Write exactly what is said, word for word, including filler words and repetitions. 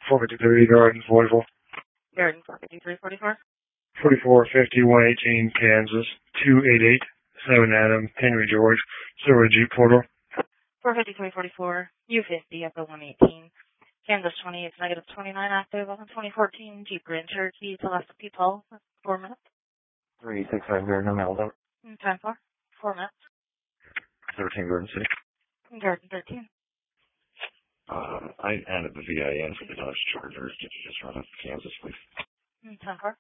four fifty-three, Garden, forty-four. Garden, four fifty-three forty-four. forty-four fifty, one eighteen, Kansas, two eighty-eight, seven Adam, Henry George, Silver Jeep Portal. four fifty-three forty-four, U fifty, Echo one eighteen, Kansas twenty-eight, negative twenty-nine, active on twenty fourteen, Jeep Grand Cherokee, Celeste People, four minutes. three six five zero, no mail, over. Time for, four minutes. thirteen, Garden City. Garden thirteen. Uh, I added the V I N for the Dodge Charger. Did you just run it to Kansas, please? Time for.